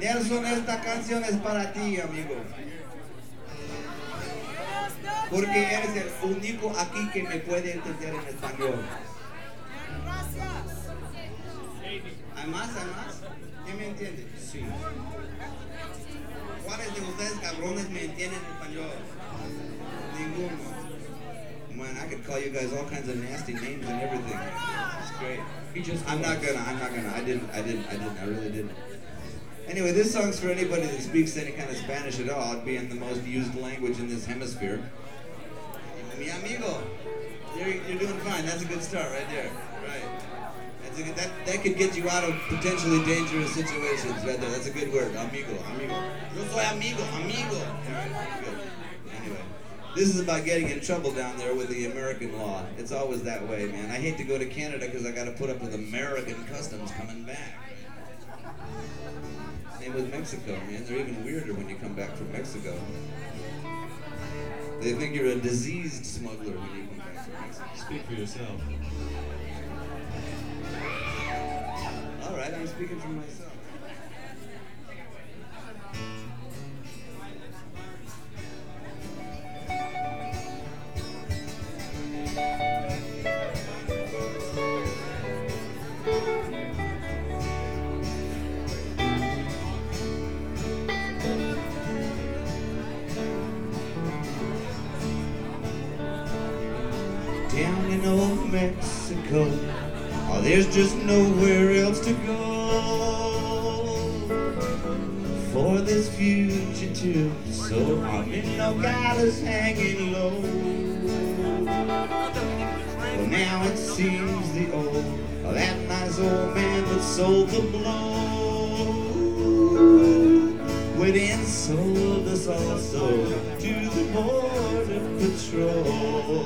Nelson, esta canción es para ti, amigo. Porque eres el único aquí que me puede entender en español. ¿Hay más? ¿Hay más? ¿Quién me entiende? Sí. ¿Cuáles de ustedes cabrones me entienden en español? Ninguno. Man, I could call you guys all kinds of nasty names and everything. It's great. I'm not gonna. I really didn't. Anyway, this song's for anybody that speaks any kind of Spanish at all, it being the most used language in this hemisphere. Mi amigo, you're doing fine. That's a good start right there. Right. That could get you out of potentially dangerous situations right there. That's a good word. Amigo. Yo soy amigo. All right, good. Anyway. This is about getting in trouble down there with the American law. It's always that way, man. I hate to go to Canada because I got to put up with American customs coming back. Same with Mexico, man. They're even weirder when you come back from Mexico. They think you're a diseased smuggler when you come back from Mexico. Speak for yourself. All right, I'm speaking for myself. Down in old Mexico, oh, there's just nowhere else to go for this fugitive soul. I'm in Nogales hanging low. Well, now it seems the that nice old man that sold the blow went and sold us also to the border patrol.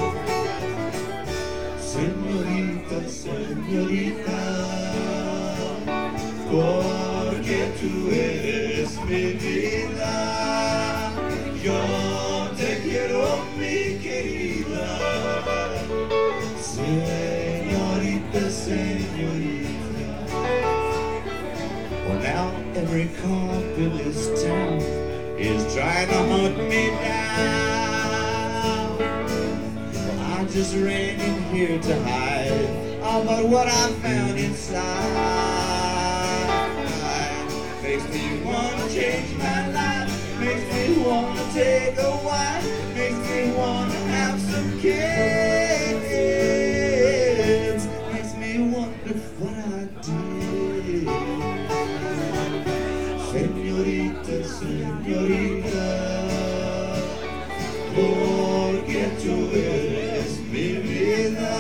Señorita, señorita, porque tú eres mi vida, yo te quiero, mi querida. Señorita, señorita. Well, now every cop in this town is trying to hunt me down. I just ran in here to hide all but what I found inside. Makes me wanna change my life, makes me wanna take a wife, makes me wanna have some kids, makes me wonder what I did. Señorita, señorita, porque tú eres mi vida,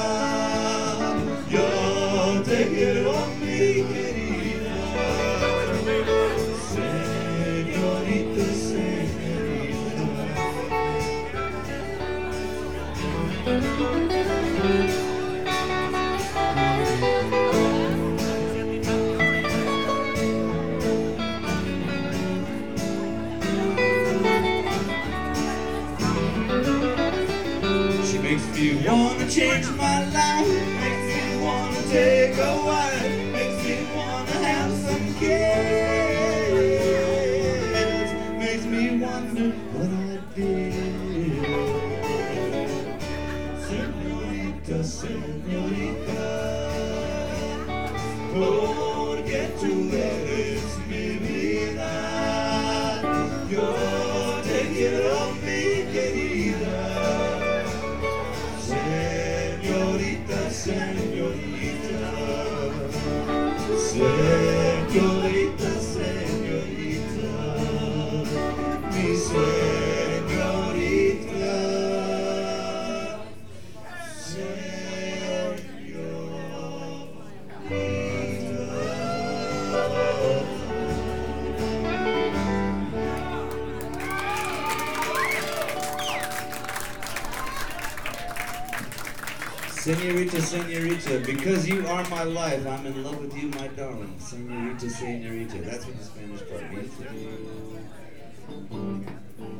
yo te quiero, mi querida. Señorita, señorita. She makes me wanna change my life, makes me wanna take a wife, makes me wanna have some kids, makes me wonder what I did. Señorita, señorita, porque tú eres mi vida, yo te quiero, mi querida. Señorita, señorita, señorita, señorita, mi señorita, Señorita, señorita, because you are my life, I'm in love with you, my darling. Señorita, señorita, that's what the Spanish part means.